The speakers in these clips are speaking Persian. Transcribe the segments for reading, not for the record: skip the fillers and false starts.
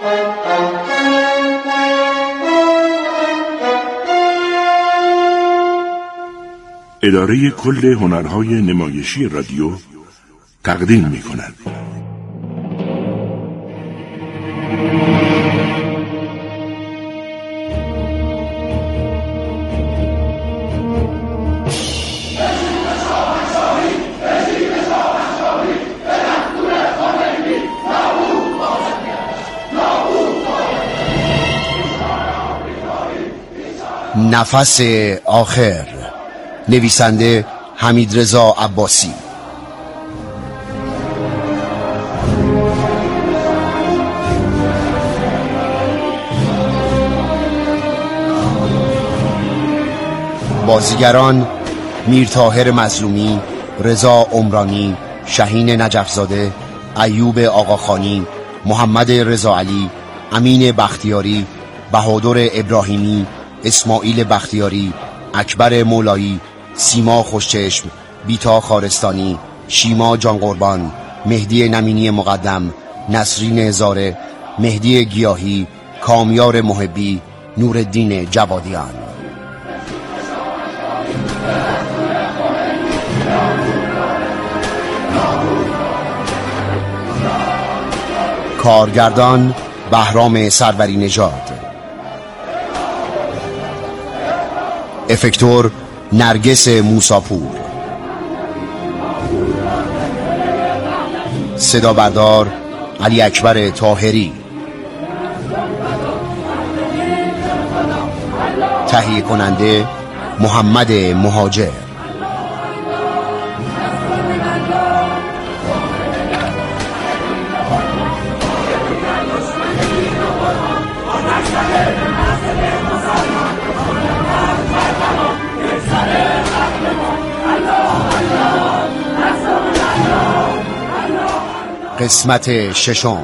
اداره کل هنرهای نمایشی رادیو تقدیم می‌کند. نفس آخر، نویسنده حمیدرضا عباسی. بازیگران: میرطاهر مظلومی، رضا عمرانی، شهین نجفزاده، ایوب آقاخانی، محمد رضاعلی، امین بختیاری، بهادر ابراهیمی، اسماعیل بختیاری، اکبر مولایی، سیما خوشچشم، بیتا خارستانی، شیما جانقربان، مهدی نمینی مقدم، نسرین زاره، مهدی گیاهی، کامیار محبی، نورالدین جوادیان. کارگردان: بهرام سروری نژاد. افکتور: نرگس موساپور. صدا بردار: علی اکبر طاهری. تهیه کننده: محمد مهاجر. قسمت ششم.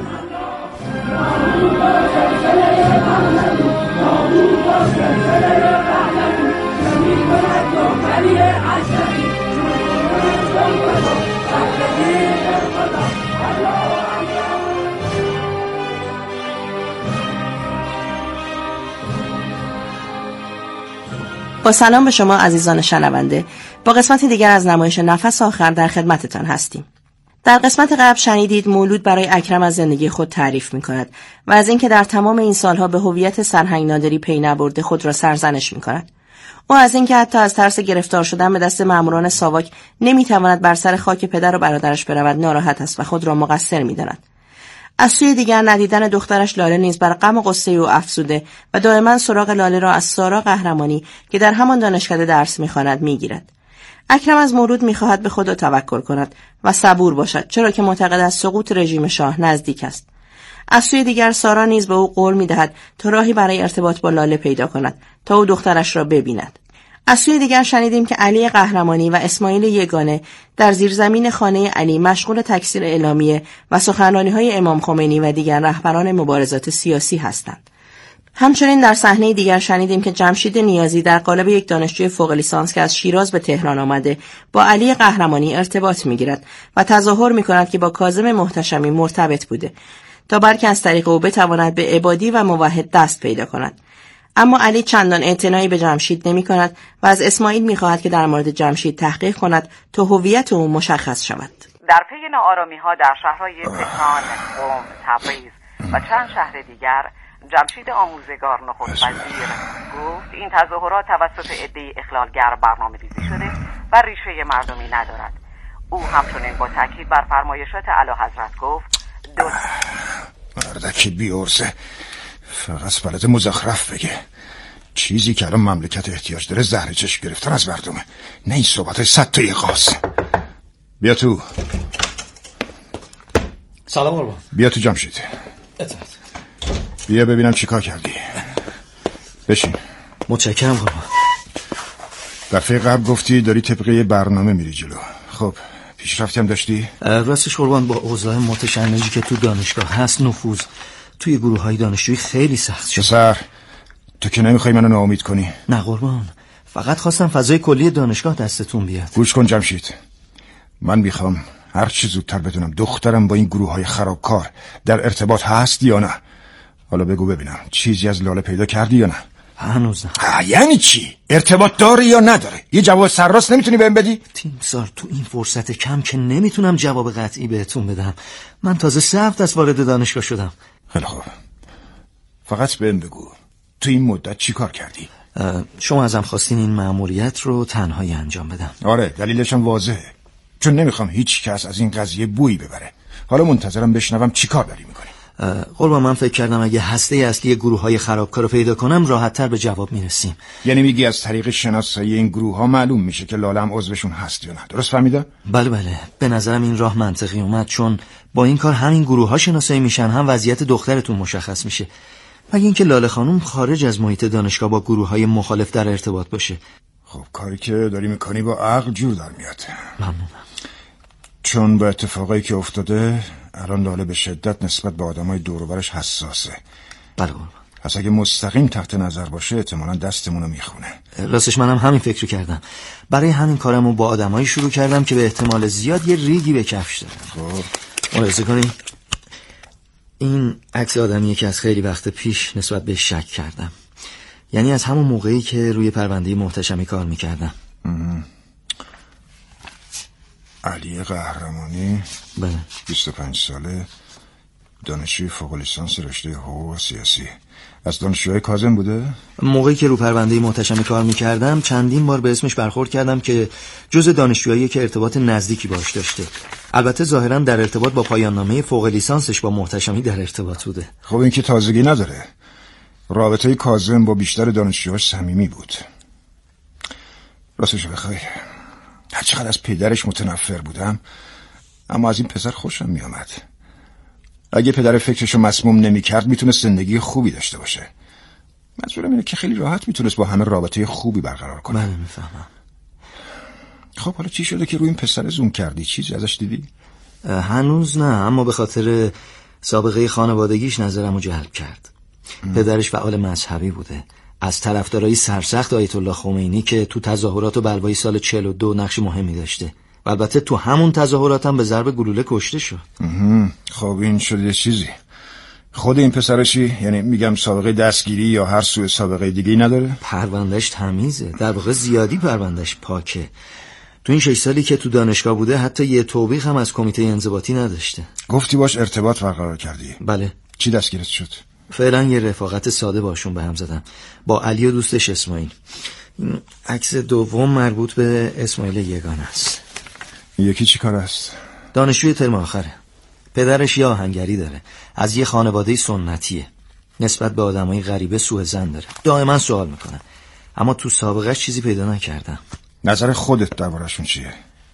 با سلام به شما عزیزان شنونده، با قسمت دیگر از نمایش نفس آخر در خدمتتان هستیم. در قسمت قبل شنیدید مولود برای اکرم از زندگی خود تعریف می‌کند و از اینکه در تمام این سالها به هویت سرهنگ نادری پی نبرده خود را سرزنش می‌کند. او از اینکه حتی از ترس گرفتار شدن به دست ماموران ساواک نمی‌تواند بر سر خاک پدر و برادرش برود ناراحت است و خود را مقصر می‌داند. از سوی دیگر ندیدن دخترش لاله نیز بر غم و غصه او افزوده و دائما سراغ لاله را از سارا قهرمانی که در همان دانشکده درس می‌خواند می‌گیرد. اکرم از مولود می‌خواهد به خود توکل کند و صبور باشد، چرا که معتقد است سقوط رژیم شاه نزدیک است. از سوی دیگر سارا نیز به او قول می‌دهد تا راهی برای ارتباط با لاله پیدا کند تا او دخترش را ببیند. از سوی دیگر شنیدیم که علی قهرمانی و اسماعیل یگانه در زیرزمین خانه علی مشغول تکثیر اعلامیه و سخنرانی‌های امام خمینی و دیگر رهبران مبارزات سیاسی هستند. همچنین در صحنه دیگر شنیدیم که جمشید نیازی در قالب یک دانشجوی فوق لیسانس که از شیراز به تهران آمده با علی قهرمانی ارتباط می‌گیرد و تظاهر می‌کند که با کاظم محتشمی مرتبط بوده تا بلکه از طریق او بتواند به عبادی و موحد دست پیدا کند. اما علی چندان اعتنایی به جمشید نمی‌کند و از اسماعیل می‌خواهد که در مورد جمشید تحقیق کند تا هویت او مشخص شود. در پی ناآرامی‌ها در شهرهای تهران، قم، تبریز و چند شهر دیگر، جمشید آموزگار نخست وزیر گفت این تظاهرات توسط عده‌ای اخلالگر برنامه‌ریزی شده و ریشه مردمی ندارد. او همچنین با تاکید بر فرمایشات اعلیحضرت گفت مردکی بی‌عرضه فقط بلد مزخرف بگه. چیزی که الان مملکت احتیاج داره زهر چشم گرفتن از مردمه، نه این صحبتای 100 تا یقاس. بیا تو. سلام قربان. بیا تو جمشید. اطاعت. بیا ببینم چیکار کردی. بشین. متشکرم قربان. دفعه قبل گفتی داری طبقه برنامه میری جلو. خب پیشرفتی هم داشتی؟ راستش قربان با اوضاع متشنجی که تو دانشگاه هست نفوذ توی گروه‌های دانشجویی خیلی سخت شد. پسر تو که نمیخوای منو ناامید کنی. نه قربان، فقط خواستم فضای کلی دانشگاه دستتون بیاد. گوش کن جمشید، من میخوام هر چی زودتر بدونم دخترم با این گروه‌های خرابکار در ارتباط هست یا نه. حالا بگو ببینم چیزی از لاله پیدا کردی یا نه؟ هنوز نه. یعنی چی؟ ارتباط داره یا نداره؟ یه جواب سرراست نمیتونی بهم بدی؟ تیمسار تو این فرصت کم که نمیتونم جواب قطعی بهتون بدم. من تازه 3 هفته از وارد دانشگاه شدم. خیلی خوب، فقط بهم بگو تو این مدت چی کار کردی؟ شما ازم خواستین این مأموریت رو تنهایی انجام بدم. آره، دلیلش هم واضحه، چون نمیخوام هیچ کس از این قضیه بویی ببره. حالا منتظرم بشنوم چی کار داری میکنی. قربان، من فکر کردم اگه هسته اصلی گروه‌های خرابکار رو پیدا کنم راحت‌تر به جواب میرسیم. یعنی میگی از طریق شناسایی این گروه‌ها معلوم میشه که لاله هم عضوشون هست یا نه؟ درست فهمیدم؟ بله، به نظرم این راه منطقی اومد، چون با این کار همین گروه‌ها شناسایی میشن، هم وضعیت دخترتون مشخص میشه. مگه اینکه لاله خانم خارج از محیط دانشگاه با گروه‌های مخالف در ارتباط باشه. خب کاری که داری میکنی با عقل جور در میاد. ممنونم. چون با اتفاقایی که افتاده الان لاله به شدت نسبت به آدمای دور و برش حساسه. بله. پس اگه مستقیم تحت نظر باشه احتمالاً دستمونو میخونه. راستش منم همین فکر کردم. برای همین کارمو با آدمایی شروع کردم که به احتمال زیاد یه ریگی به کفش دارن. خب ملاحظه کنین، این عکس آدمیه که از خیلی وقت پیش نسبت به شک کردم. یعنی از همون موقعی که روی پرونده محتشمی کار میکردم. علی قهرمانی. بله. 25 ساله، دانشجوی فوق لیسانس رشته حقوق سیاسی. از دانشجوهای کاظم بوده؟ موقعی که رو پرونده محتشمی کار میکردم چندین بار به اسمش برخورد کردم که جز دانشجویی که ارتباط نزدیکی باش داشته. البته ظاهرا در ارتباط با پایان نامه فوق لیسانسش با محتشمی در ارتباط بوده. خب این که تازگی نداره. رابطه کاظم با بیشتر دانشجوهاش صمیمی بود. راستش بخوای هر چقدر از پدرش متنفر بودم، اما از این پسر خوشم میامد. اگه پدر فکرشو مسموم نمی‌کرد میتونست زندگی خوبی داشته باشه. منظورم اینه که خیلی راحت میتونست با همه رابطه خوبی برقرار کنه. بله میفهمم. خب حالا چی شده که روی این پسر زوم کردی؟ چیزی ازش دیدی؟ هنوز نه، اما به خاطر سابقه خانوادگیش نظرمو جلب کرد. پدرش فعال مذهبی بوده، از طرفدارای سرسخت آیت الله خمینی که تو تظاهرات و بلوای سال 42 نقش مهمی داشته. و البته تو همون تظاهرات هم به ضرب گلوله کشته شد. خب این شده یه چیزی. خود این پسرشی، یعنی میگم سابقه دستگیری یا هر سوء سابقه دیگه‌ای نداره؟ پروندهش تمیزه، در واقع زیادی پروندهش پاکه. تو این 6 سالی که تو دانشگاه بوده حتی یه توبیخ هم از کمیته انضباطی نداشته. گفتی باش ارتباط برقرار کردی؟ بله. چی دستگیرت شد؟ فعلا یه رفاقت ساده باشون به هم زدم، با علی و دوستش اسماعیل. این عکس دوم مربوط به اسماعیل یگانه است. یکی چی کار است؟ دانشجوی ترم آخره. پدرش یه آهنگری داره، از یه خانواده سنتیه. نسبت به آدمای غریبه سوء ظن داره، دائما سوال میکنه، اما تو سابقهش چیزی پیدا نکردم. نظر خودت درباره‌شون چیه؟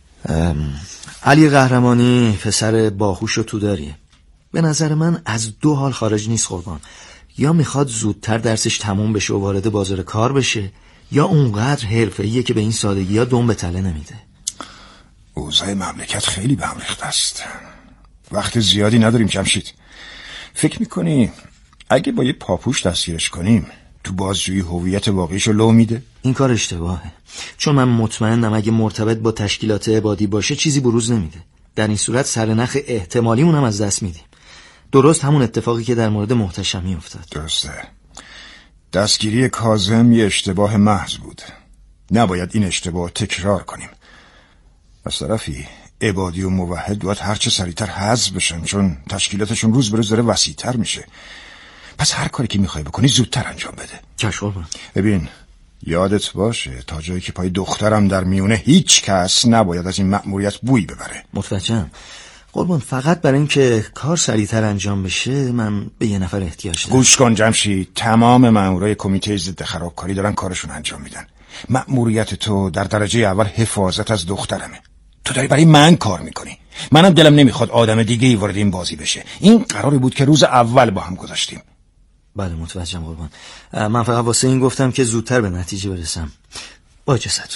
علی قهرمانی پسر باهوش و توداریه. به نظر من از 2 حال خارج نیست قربان. یا میخواد زودتر درسش تموم بشه و وارد بازار کار بشه، یا اونقدر حرفه‌ایه که به این سادگی ها دم به تله نمیده. اوضاع مملکت خیلی به هم ریخته است. وقت زیادی نداریم جمشید. فکر میکنی اگه با یه پاپوش دستگیرش کنیم تو بازجویی هویت واقعیشو لو میده؟ این کار اشتباهه، چون من مطمئنم اگه مرتبط با تشکیلات عبادی باشه چیزی بروز نمیده. در این صورت سرنخ احتمالیمون هم از دست میدیم. درست همون اتفاقی که در مورد محتشمی افتاد. درسته. دستگیری کاظم یه اشتباه محض بود. نباید این اشتباه تکرار کنیم. از طرفی عبادی و موحد باید هرچه سریعتر حذف بشن، چون تشکیلاتشون روز به روز داره وسیع‌تر میشه. پس هر کاری که میخوای بکنی زودتر انجام بده. چشم. ببین یادت باشه تا جایی که پای دخترم در میونه هیچ کس نباید از این مأموریت بویی ببره. متوجهم قربان، فقط برای اینکه کار سریعتر انجام بشه من به یه نفر احتیاج دارم. گوش کن جمشید، تمام مأمورای کمیته ضد خرابکاری دارن کارشون انجام میدن. مأموریت تو در درجه اول حفاظت از دخترمه. تو داری برای من کار میکنی. منم دلم نمیخواد آدم دیگه‌ای وارد این بازی بشه. این قراری بود که روز اول با هم گذاشتیم. بله متوجهم قربان. من فقط واسه این گفتم که زودتر به نتیجه برسم. با اجازهتون.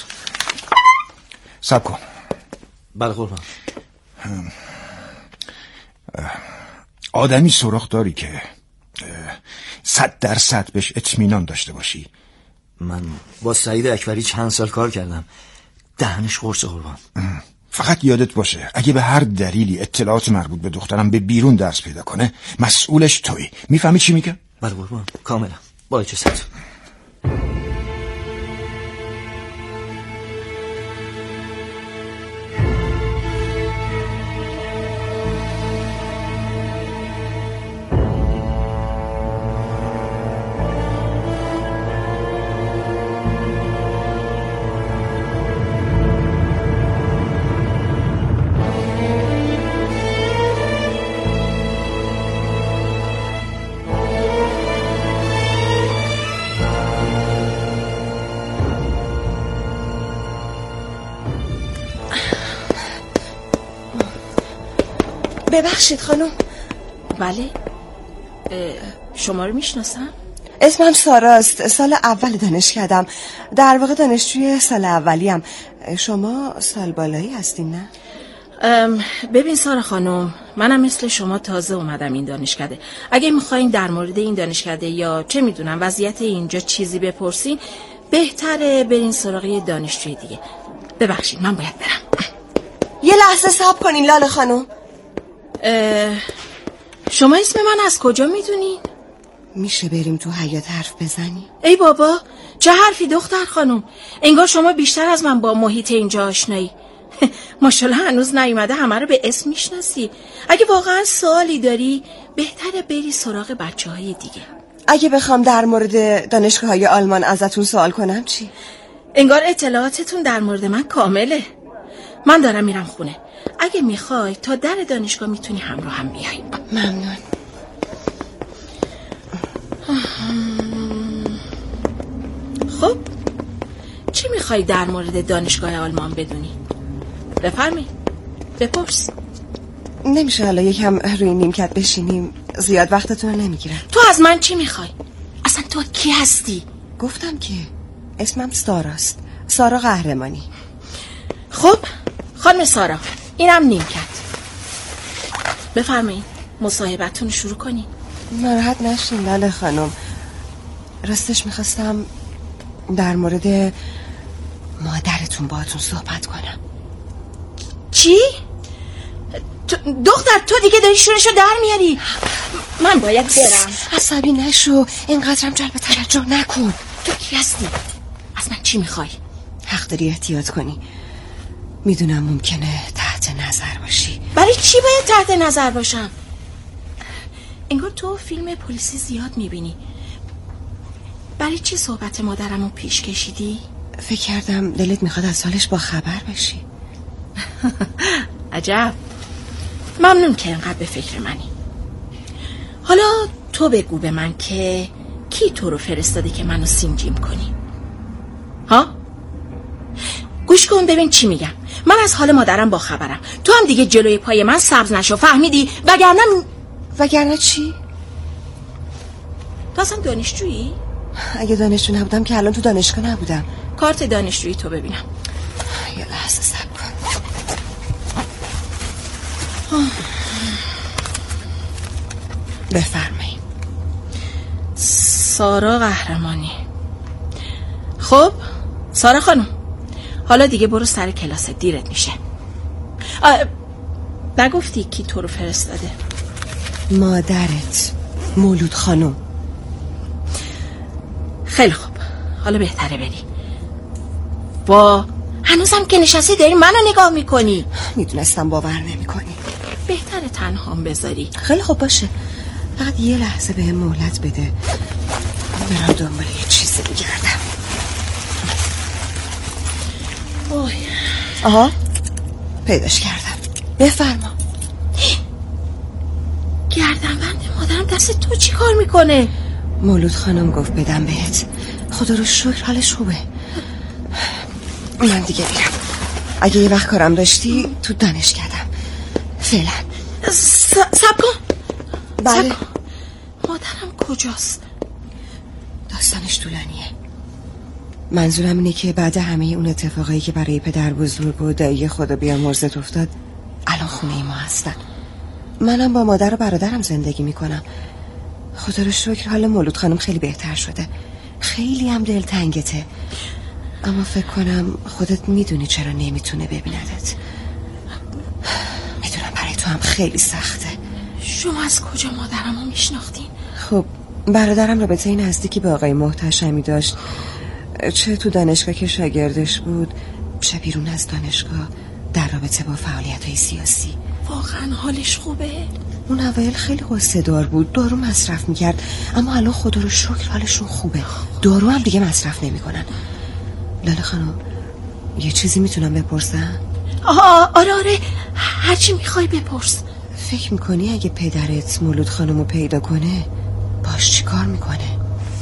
صبر کن. بله قربان. آدمی سراغ داری که 100% بهش اطمینان داشته باشی؟ من با سعید اکبری چند سال کار کردم. دهنش قرص قربان. فقط یادت باشه اگه به هر دلیلی اطلاعات مربوط به دخترم به بیرون درس پیدا کنه مسئولش تویی. میفهمی چی میگم؟ بله قربان، کاملا، با اجازت. ببخشید خانم. بله، شما رو میشناسم؟ اسمم ساراست، سال اول دانشکدم، در واقع دانشجوی سال اولیم. شما سال بالایی هستین نه؟ ببین سارا خانم، منم مثل شما تازه اومدم این دانشکده. اگه میخواین در مورد این دانشکده یا چه میدونم وضعیت اینجا چیزی بپرسین، بهتره برین سراغ دانشجوی دیگه. ببخشید من باید برم. یه لحظه صبر کنین لاله خانم. شما اسم من از کجا میدونین؟ میشه بریم تو حیاط حرف بزنی؟ ای بابا، چه حرفی دختر خانم؟ انگار شما بیشتر از من با محیط اینجا آشنایی. ماشاءالله هنوز نیومده همه رو به اسم میشناسی. اگه واقعا سوالی داری بهتره بری سراغ بچه‌های دیگه. اگه بخوام در مورد دانشگاه‌های آلمان ازتون سوال کنم چی؟ انگار اطلاعاتتون در مورد من کامله. من دارم میرم خونه. اگه میخوای تا در دانشگاه میتونی همراه هم بیای. ممنون. خب چی میخوای در مورد دانشگاه آلمان بدونی؟ بفرمی، بپرس. نمیشه حالا یکم روی نیمکت بشینیم؟ زیاد وقتتون رو نمیگیرم. تو از من چی میخوای؟ اصلا تو کی هستی؟ گفتم که اسمم ساراست، سارا قهرمانی. خب خانم سارا، اینم نیمکت. بفرمایید مصاحبتون شروع کنین. ناراحت نشین لاله خانم، راستش میخواستم در مورد مادرتون باهاتون صحبت کنم. چی؟ دختر تو دیگه داری شورشو در میاری. من باید برم. عصبی نشو، اینقدرم جلب توجه نکن. تو کی هستی؟ از من چی میخوای؟ حق داری احتیاط کنی. میدونم ممکنه تحت نظر باشی. برای چی باید تحت نظر باشم؟ انگار تو فیلم پلیسی زیاد میبینی. برای چی صحبت مادرمو پیش کشیدی؟ فکر کردم دلت میخواد از حالش با خبر بشی. عجب، ممنون که اینقدر به فکر منی. حالا تو بگو به من که کی تو رو فرستاده که منو سینجیم کنی؟ ها؟ گوش کن ببین چی میگم. من از حال مادرم با خبرم. تو هم دیگه جلوی پای من سبز نشو، فهمیدی؟ وگرنه چی؟ تو اصلا دانشجویی؟ اگه دانشجو نبودم که الان تو دانشگاه نبودم. کارت دانشجویی تو ببینم. یه لحظه صبر کن. بفرمایید. سارا قهرمانی. خب سارا خانم، حالا دیگه برو سر کلاست، دیرت میشه. نگفتی کی تو رو فرستاده؟ مادرت، مولود خانم. خیلی خوب، حالا بهتره بری. هنوزم که نشستی داری منو نگاه میکنی. میدونستم باور نمیکنی. بهتره تنهام بذاری. خیلی خوب باشه، فقط یه لحظه بهم مهلت بده. برم دنبال یه چیزی بگردم. آها، پیداش کردم. بفرما. گردنبند مادرم دست تو چی کار میکنه؟ مولود خانم گفت بدم بهت. خدا رو شکر حالش خوبه. من دیگه میرم. اگه یه وقت کارم داشتی تو دانشکدم. فعلا سب کن. بله. مادرم کجاست؟ داستانش طولانیه. منظورم اینه که بعد همه اون اتفاقایی که برای پدر بزرگ و دایی خدا بیامرزت افتاد، الان خونه ما هستن. منم با مادر و برادرم زندگی میکنم. خدا رو شکر حال مولود خانم خیلی بهتر شده. خیلی هم دلتنگته، اما فکر کنم خودت میدونی چرا نمیتونه ببیندت. میدونم برای تو هم خیلی سخته. شما از کجا مادرمو میشناختین؟ خب برادرم رابطه نزدیکی با آقای محتشمی داشت، چه تو دانشگاه که شاگردش بود، چه بیرون از دانشگاه در رابطه با فعالیت‌های سیاسی. واقعا حالش خوبه؟ اون اوایل خیلی قصه دار بود، دارو مصرف میکرد، اما الان خدا رو شکر حالشون خوبه، دارو هم دیگه مصرف نمیکنن. لاله خانم یه چیزی میتونم بپرسم؟ آره هرچی میخوای بپرس. فکر میکنی اگه پدرت مولود خانم رو پیدا کنه باش چی کار میکنه؟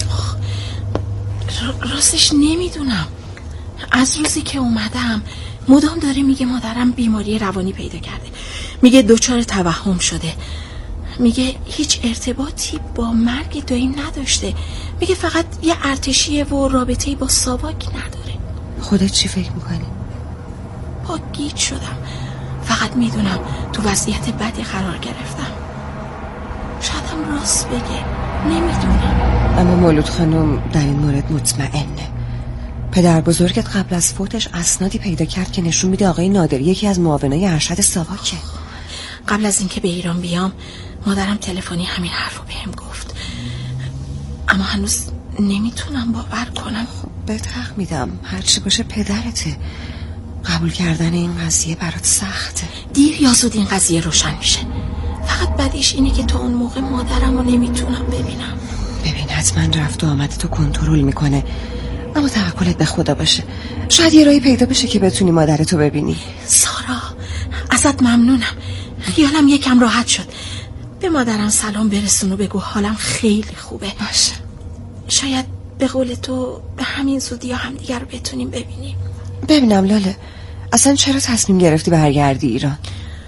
راستش نمیدونم. از روزی که اومدم مدام داره میگه مادرم بیماری روانی پیدا کرده، میگه دچار توهم شده، میگه هیچ ارتباطی با مرگ داییم نداشته، میگه فقط یه ارتشیه و رابطه‌ای با ساواک نداره. خودت چی فکر میکنی؟ با گیج شدم. فقط میدونم تو وضعیت بدی قرار گرفتم. شایدم راست بگه، نمیدونم. اما مولود خانم در این مورد مطمئنه. پدر بزرگت قبل از فوتش اسنادی پیدا کرد که نشون میده آقای نادری یکی از معاونای ارشد ساواکه. قبل از اینکه به ایران بیام مادرم تلفنی همین حرفو بهم گفت، اما هنوز نمیتونم باور کنم. خب بهت حق میدم، هرچی باشه پدرته، قبول کردن این قضیه برات سخته. دیر یا زود این قضیه روشن میشه. فقط بدیش اینه که تا اون موقع مادرم رو نمیتونم ببینم. ببین حتما رفت و آمد تو کنترل میکنه، اما توکلت به خدا باشه، شاید یه راهی پیدا بشه که بتونی مادرتو ببینی. سارا ازت ممنونم، خیالم یکم راحت شد. به مادرم سلام برسون و بگو حالم خیلی خوبه. باشه. شاید به قول تو به همین زودی هم دیگر رو بتونیم ببینیم. ببینم لاله، اصلا چرا تصمیم گرفتی برگردی ایران؟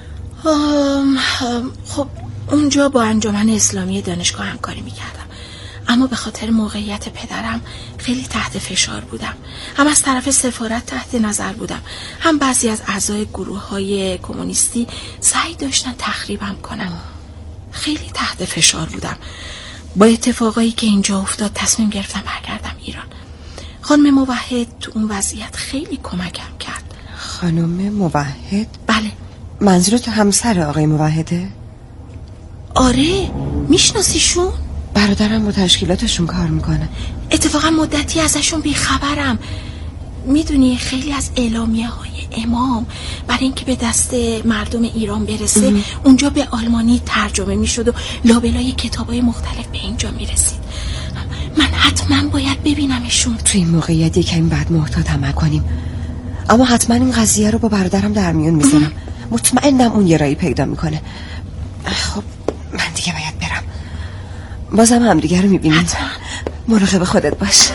خب اونجا با انجمن اسلامی دانشگاه همکاری میکردم، اما به خاطر موقعیت پدرم خیلی تحت فشار بودم. هم از طرف سفارت تحت نظر بودم، هم بعضی از اعضای گروه‌های کمونیستی سعی داشتن تخریبم کنن. خیلی تحت فشار بودم. با اتفاقایی که اینجا افتاد تصمیم گرفتم برگردم ایران. خانم موحد تو اون وضعیت خیلی کمکم کرد. خانم موحد؟ بله. منظورت همسر آقای موحده؟ آره، میشناسیشون؟ برادرم با تشکیلاتشون کار میکنه. اتفاقا مدتی ازشون بیخبرم. میدونی خیلی از اعلامیه های امام برای اینکه به دست مردم ایران برسه اونجا به آلمانی ترجمه میشد و لابلای کتابای مختلف به اینجا میرسید. من حتما باید ببینمشون. تو این موقعیت یکم بعد محتاط عمل کنیم، اما حتما این قضیه رو با برادرم در میون میذارم. مطمئنم اون یه راهی پیدا میکنه. خب من دیگه باید برم. بازم همدیگه رو میبینیم. مراقب خودت باش.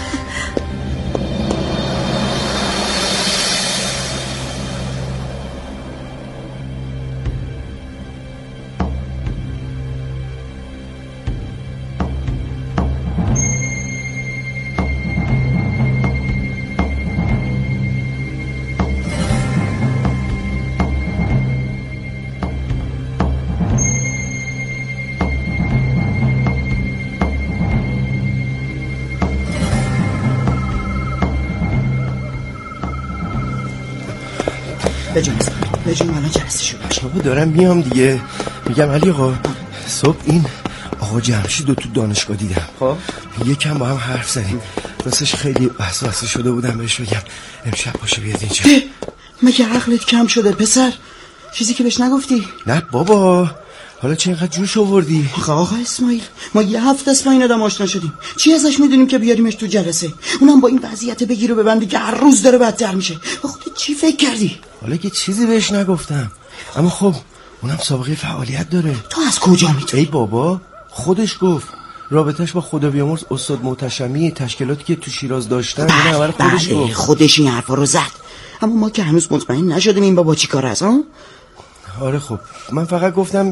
بجون الان جلسه شروع میشه. بابا دارم میام دیگه. میگم علی آقا صبح این آقا جمشید رو تو دانشگاه دیدم. خب یکم با هم حرف زدیم، راستش خیلی وسوسه شده بودم بهش بگم امشب باشه بیاد اینجا. مگه عقلت کم شده پسر؟ چیزی که بهش نگفتی؟ نه بابا، حالا چه اینقدر جوش آوردی؟ آقا اسماعیل، ما یه هفته است با این آدم آشنا شدیم، چی ازش میدونیم که بیاریمش تو جلسه؟ اونم با این وضعیت بگیر و ببندی که هر روز داره بدتر میشه. خودت چی فکر کردی؟ حالا که چیزی بهش نگفتم، اما خب اونم سابقه فعالیت داره. تو از کجا میدونی؟ ای بابا خودش گفت رابطش با خدا بیامرز استاد محتشمی، تشکیلاتی که تو شیراز داشتن. بله خودش این حرفا رو زد، اما ما که هنوز مطمئن نشدیم این بابا چی کار هست. آره خب من فقط گفتم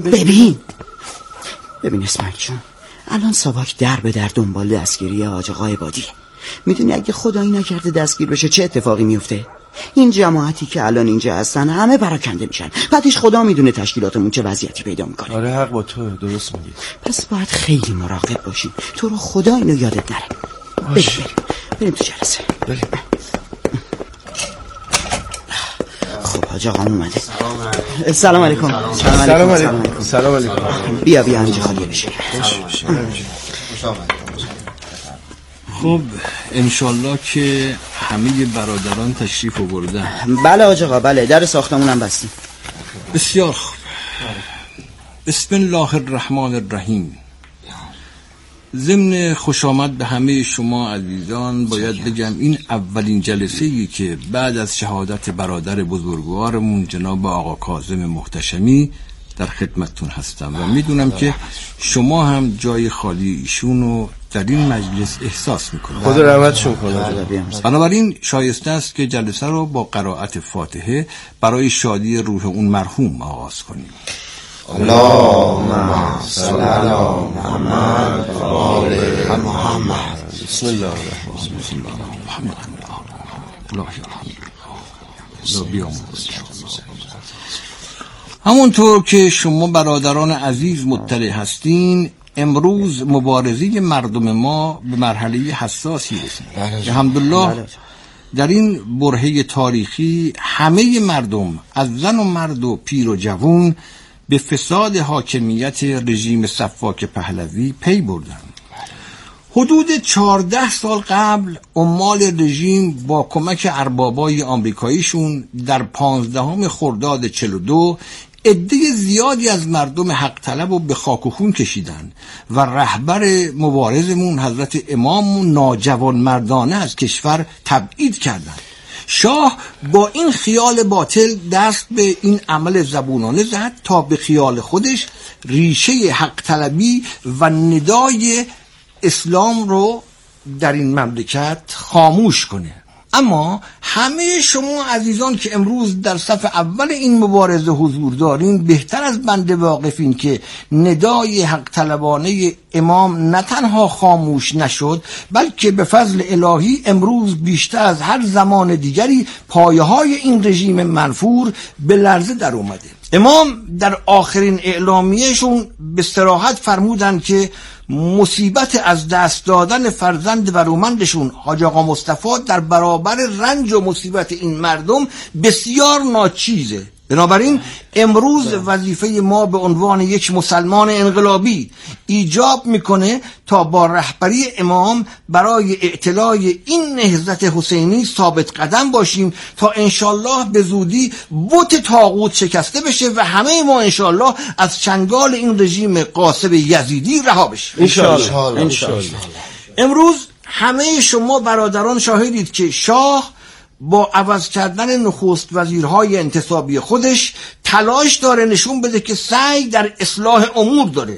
ببین اسماعیل جون، الان ساواک در به در دنبال دستگیری حاج آقا عبادیه. میدونی اگه خدایی نکرده دستگیر بشه چه اتفاقی میفته؟ این جماعتی که الان اینجا هستن همه پراکنده میشن، بعدش خدا میدونه تشکیلاتمون چه وضعیتی پیدا میکنه. آره حق با تو، درست میگی. پس باید خیلی مراقب باشیم. تو رو خدا اینو یادت نره. بریم تو جلسه. بریم. خب حاج آقا اومده. سلام علیکم. سلام علیکم. بیا اینجا خالی بشه. خب انشالله که همه برادران تشریف آوردن. بله حاج آقا، بله، در ساختمونم بستیم. بسیار خوب. بسم الله الرحمن الرحیم. ضمن خوش آمد به همه شما عزیزان باید بگم این اولین جلسه‌ای که بعد از شهادت برادر بزرگوارمون جناب آقا کاظم محتشمی در خدمتتون هستم و میدونم که شما هم جای خالی ایشونو در این مجلس احساس میکنید. خدا رحمتشون کنه. بنابراین شایسته است که جلسه رو با قرائت فاتحه برای شادی روح اون مرحوم آغاز کنیم. اللهم صل علی محمد و آل محمد. بسم الله الرحمن الرحیم. همونطور که شما برادران عزیز مطلع هستین، امروز مبارزه مردم ما به مرحله حساسی رسید. الحمدلله در این برهه تاریخی همه مردم از زن و مرد و پیر و جوان به فساد حاکمیت رژیم سفاک پهلوی پی بردند. حدود 14 سال قبل عمال رژیم با کمک اربابای آمریکاییشون در 15 خرداد 42 عده زیادی از مردم حق طلب رو به خاک و خون کشیدن و رهبر مبارزمون حضرت امام ناجوان مردانه از کشور تبعید کردند. شاه با این خیال باطل دست به این عمل زبونانه زد تا به خیال خودش ریشه حق طلبی و ندای اسلام رو در این مملکت خاموش کنه. اما همه شما عزیزان که امروز در صف اول این مبارزه حضور دارین بهتر از بنده واقفین که ندای حق طلبانه امام نه تنها خاموش نشد بلکه به فضل الهی امروز بیشتر از هر زمان دیگری پایه های این رژیم منفور به لرزه در اومده. امام در آخرین اعلامیهشون به صراحت فرمودن که مصیبت از دست دادن فرزند برومندشون حاج آقا مصطفی در برابر رنج و مصیبت این مردم بسیار ناچیزه. بنابراین امروز وظیفه ما به عنوان یک مسلمان انقلابی ایجاب میکنه تا با رهبری امام برای اعتلای این نهضت حسینی ثابت قدم باشیم تا انشالله به زودی بت طاغوت شکسته بشه و همه ما انشالله از چنگال این رژیم غاصب یزیدی رها بشیم انشالله. امروز همه شما برادران شاهدید که شاه با عوض کردن نخست وزیرهای انتصابی خودش تلاش داره نشون بده که سعی در اصلاح امور داره،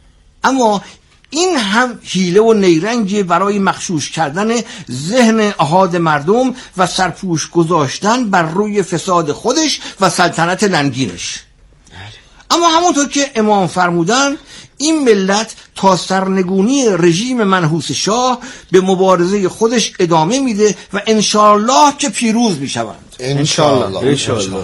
اما این هم حیله و نیرنگ برای مغشوش کردن ذهن احاد مردم و سرپوش گذاشتن بر روی فساد خودش و سلطنت لنگینش. اما همونطور که امام فرمودن این ملت تا سرنگونی رژیم منحوس شاه به مبارزه خودش ادامه میده و انشالله که پیروز میشوند. انشالله.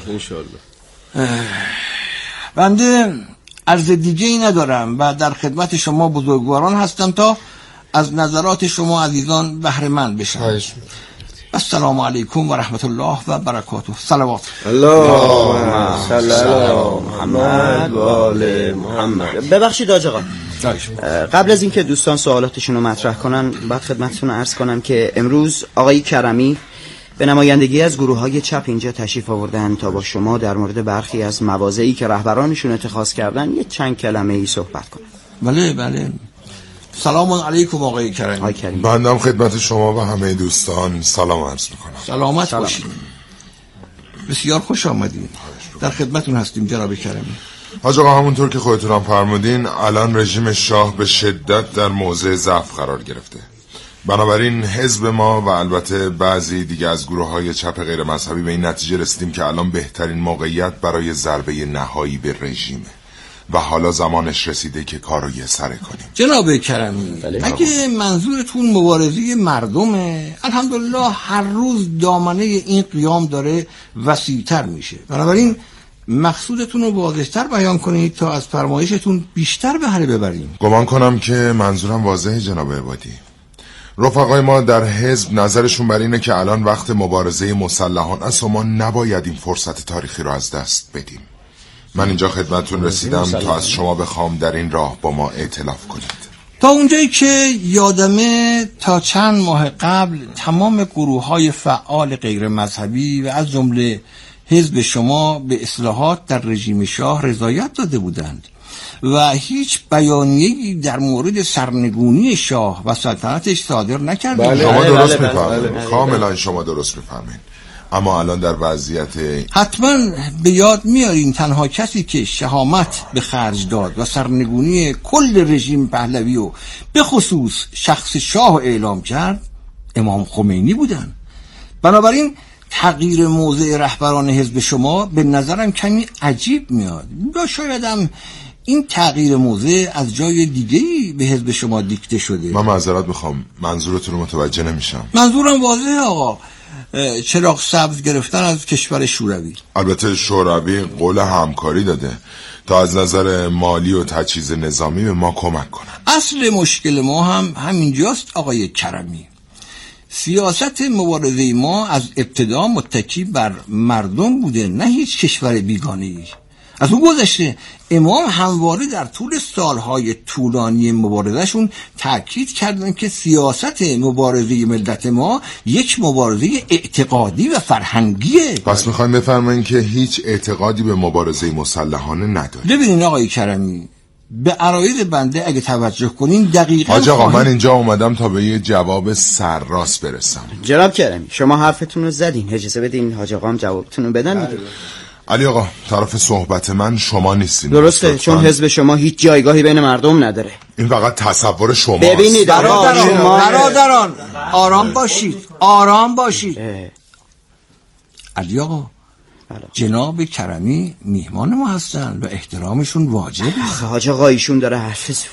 بنده عرض دیگه ای ندارم و در خدمت شما بزرگواران هستم تا از نظرات شما عزیزان بهره مند بشم. السلام علیکم و رحمت الله و برکاته. صلوات. اللهم صل علی محمد و آل محمد. ببخشید حاج آقا، قبل از اینکه دوستان سوالاتشون رو مطرح کنن بعد خدمتتون عرض کنم که امروز آقای کرمی به نمایندگی از گروه‌های چپ اینجا تشریف آوردن تا با شما در مورد برخی از مواضعی که رهبرانشون اتخاذ کردن یه چند کلمه‌ای صحبت کنن. بله. سلام علیکم آقای کریمی. بنده خدمت شما و همه دوستان سلام عرض میکنم. سلامت باشید. بسیار خوش آمدید. در خدمتون هستیم جناب کریمی. حاج آقا همونطور که خودتون هم فرمودین الان رژیم شاه به شدت در موضع ضعف قرار گرفته. بنابراین حزب ما و البته بعضی دیگه از گروه‌های چپ غیر مذهبی به این نتیجه رسیدیم که الان بهترین موقعیت برای ضربه نهایی به رژیمه و حالا زمانش رسیده که کارو یه سره کنیم. جناب کرمی، اگه منظورتون مبارزه مردمه، الحمدلله هر روز دامنه این قیام داره وسیع‌تر میشه. بنابراین مقصودتون رو واضح‌تر بیان کنید تا از فرمایشتون بیشتر بهره ببریم. گمان کنم که منظورم واضحه جناب عبادی. رفقای ما در حزب نظرشون بر اینه که الان وقت مبارزه مسلحانه است و ما نباید این فرصت تاریخی رو از دست بدیم. من اینجا خدمتتون رسیدم تا از شما بخوام در این راه با ما ائتلاف کنید. تا اونجایی که یادمه تا چند ماه قبل تمام گروه‌های فعال غیر مذهبی و از جمله حزب شما به اصلاحات در رژیم شاه رضایت داده بودند و هیچ بیانیه‌ای در مورد سرنگونی شاه و سلطنتش صادر نکردند. شما درست می‌فرمایید. کاملا شما درست می‌فرمایید. اما الان در وضعیت حتما به یاد میارین تنها کسی که شهامت به خرج داد و سرنگونی کل رژیم پهلوی و به خصوص شخص شاه اعلام کرد امام خمینی بودن. بنابراین تغییر موضع رهبران حزب شما به نظرم کمی عجیب میاد. یا شایدم این تغییر موضع از جای دیگه‌ای به حزب شما دیکته شده. من معذرت میخوام، منظورتون رو متوجه نمیشم. منظورم واضحه آقا، چراغ سبز گرفتن از کشور شوروی. البته شوروی قول همکاری داده تا از نظر مالی و تجهیز نظامی به ما کمک کنه. اصل مشکل ما هم همینجاست آقای کرمی. سیاست مبارزه ما از ابتدا متکی بر مردم بوده، نه هیچ کشور بیگانه‌ای. از اون گذشته امام همواره در طول سالهای طولانی مبارزهشون تأکید کردن که سیاست مبارزه ملت ما یک مبارزه اعتقادی و فرهنگیه. پس میخوایم بفرمایین که هیچ اعتقادی به مبارزه مسلحانه نداره. ببینین آقای کرمی، به عراید بنده اگه توجه کنین دقیقاً حاج آقا من اینجا اومدم تا به یه جواب سرراست برسم. جناب کرمی شما حرفتون رو زدین، اجازه بدین حاج آقا هم جوابتون رو بدن دیگه. علی آقا طرف صحبت من شما نیستین. درسته، چون حزب شما هیچ جایگاهی بین مردم نداره. این فقط تصور شماست. ببینید برادران آرام باشید، آرام باشید. علی آقا جناب کرمی میهمان ما هستن و احترامشون واجبه. حاج آقا ایشون داره حرف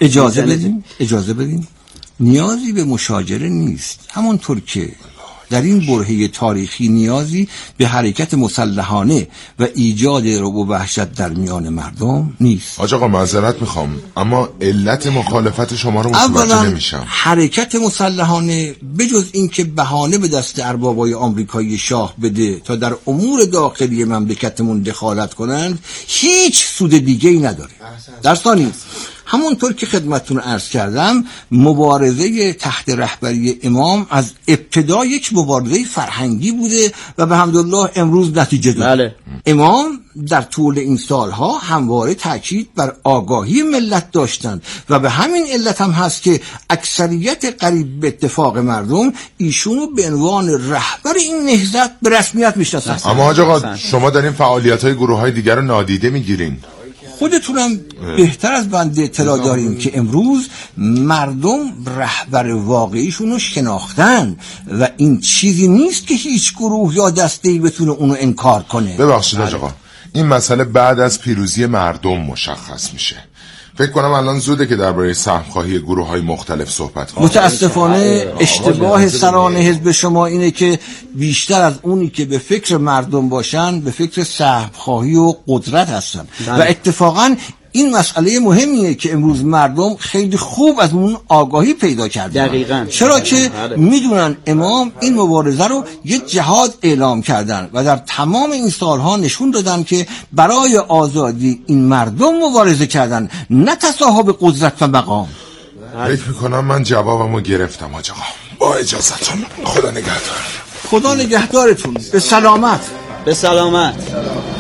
اجازه بدین نیازی به مشاجره نیست، همونطور که در این برهه تاریخی نیازی به حرکت مسلحانه و ایجاد رعب و وحشت در میان مردم نیست. حاج آقا معذرت میخوام اما علت مخالفت شما رو متوجه نمیشم. حرکت مسلحانه بجز این که بهانه به دست اربابای آمریکایی شاه بده تا در امور داخلی مملکتمون دخالت کنند هیچ سود دیگه‌ای نداره. در ثانی همونطور که خدمتتون عرض کردم مبارزه تحت رهبری امام از ابتدا یک مبارزه فرهنگی بوده و به حمدالله امروز نتیجه داده. امام در طول این سالها همواره تاکید بر آگاهی ملت داشتند و به همین علت هم هست که اکثریت قریب به اتفاق مردم ایشونو به عنوان رهبر این نهضت به رسمیت میشناسند. اما حاج آقا شما در این فعالیت‌های گروه‌های دیگر رو نادیده میگیرین. خودتونم بهتر از بنده اطلاع دارین که امروز مردم رهبر واقعیشون رو شناختن و این چیزی نیست که هیچ گروه یا دسته‌ای بتونه اونو انکار کنه. ببخشید آقا این مسئله بعد از پیروزی مردم مشخص میشه. فکر کنم الان زوده که درباره سهم‌خواهی گروه‌های مختلف صحبت کنیم. متاسفانه اشتباه سران حزب شما اینه که بیشتر از اونی که به فکر مردم باشن به فکر سهم‌خواهی و قدرت هستن و اتفاقاً این مسئله مهمیه که امروز مردم خیلی خوب از اون آگاهی پیدا کردن. دقیقاً. چرا که میدونن امام این مبارزه رو یه جهاد اعلام کردن و در تمام این سالها نشون دادن که برای آزادی این مردم مبارزه کردن، نه تصاحب قدرت و مقام. فکر میکنم من جوابمو گرفتم حاج آقا. با اجازهتون خدا نگهدار. خدا نگهدارتون. به سلامت. به سلامت.